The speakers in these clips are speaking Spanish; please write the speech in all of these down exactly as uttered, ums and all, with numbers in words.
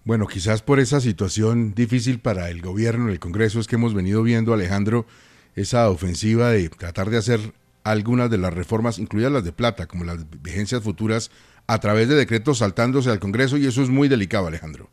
Bueno, quizás por esa situación difícil para el gobierno, el Congreso, es que hemos venido viendo, Alejandro, esa ofensiva de tratar de hacer algunas de las reformas, incluidas las de plata, como las vigencias futuras, a través de decretos saltándose al Congreso, y eso es muy delicado, Alejandro.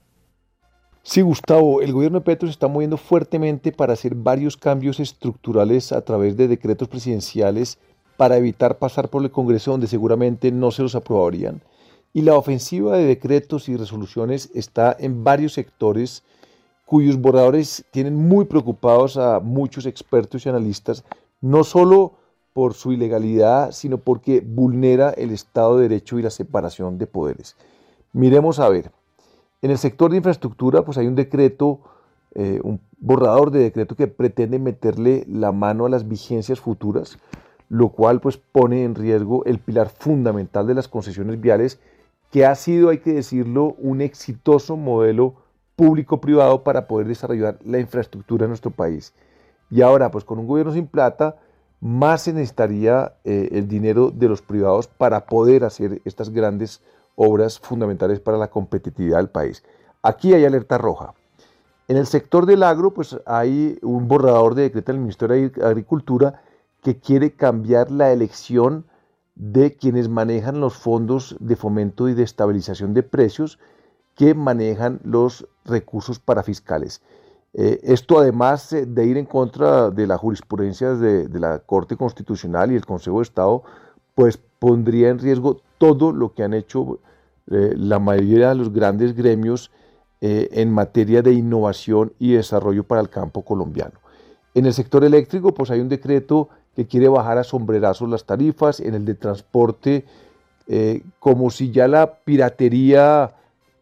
Sí, Gustavo, el gobierno de Petro se está moviendo fuertemente para hacer varios cambios estructurales a través de decretos presidenciales para evitar pasar por el Congreso donde seguramente no se los aprobarían. Y la ofensiva de decretos y resoluciones está en varios sectores cuyos borradores tienen muy preocupados a muchos expertos y analistas, no solo por su ilegalidad, sino porque vulnera el Estado de Derecho y la separación de poderes. Miremos a ver. En el sector de infraestructura, pues hay un decreto, eh, un borrador de decreto que pretende meterle la mano a las vigencias futuras, lo cual pues pone en riesgo el pilar fundamental de las concesiones viales, que ha sido, hay que decirlo, un exitoso modelo público-privado para poder desarrollar la infraestructura en nuestro país. Y ahora, pues con un gobierno sin plata, más se necesitaría eh, el dinero de los privados para poder hacer estas grandes obras fundamentales para la competitividad del país. Aquí hay alerta roja. En el sector del agro, pues hay un borrador de decreto del Ministerio de Agricultura que quiere cambiar la elección de quienes manejan los fondos de fomento y de estabilización de precios que manejan los recursos parafiscales. Eh, esto además eh, de ir en contra de la jurisprudencia de, de la Corte Constitucional y el Consejo de Estado, pues pondría en riesgo todo lo que han hecho eh, la mayoría de los grandes gremios eh, en materia de innovación y desarrollo para el campo colombiano. En el sector eléctrico, pues hay un decreto que quiere bajar a sombrerazos las tarifas. En el de transporte, eh, como si ya la piratería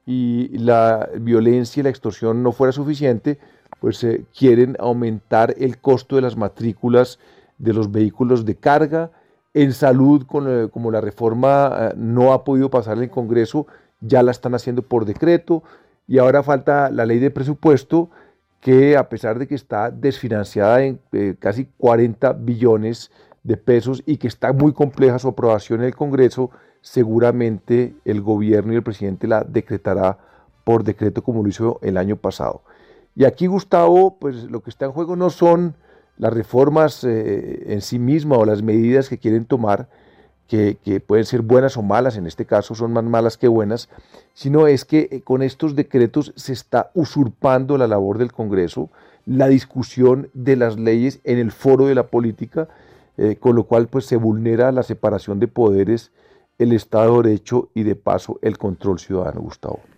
y la violencia y la extorsión no fuera suficiente, pues eh, quieren aumentar el costo de las matrículas de los vehículos de carga. En salud, con, eh, como la reforma eh, no ha podido pasar en el Congreso, ya la están haciendo por decreto, y ahora falta la ley de presupuesto, que a pesar de que está desfinanciada en eh, casi cuarenta billones de pesos y que está muy compleja su aprobación en el Congreso, seguramente el gobierno y el presidente la decretará por decreto como lo hizo el año pasado. Y aquí, Gustavo, pues lo que está en juego no son las reformas eh, en sí mismas o las medidas que quieren tomar, que, que pueden ser buenas o malas, en este caso son más malas que buenas, sino es que eh, con estos decretos se está usurpando la labor del Congreso, la discusión de las leyes en el foro de la política, eh, con lo cual pues se vulnera la separación de poderes, el Estado de Derecho y de paso el control ciudadano, Gustavo.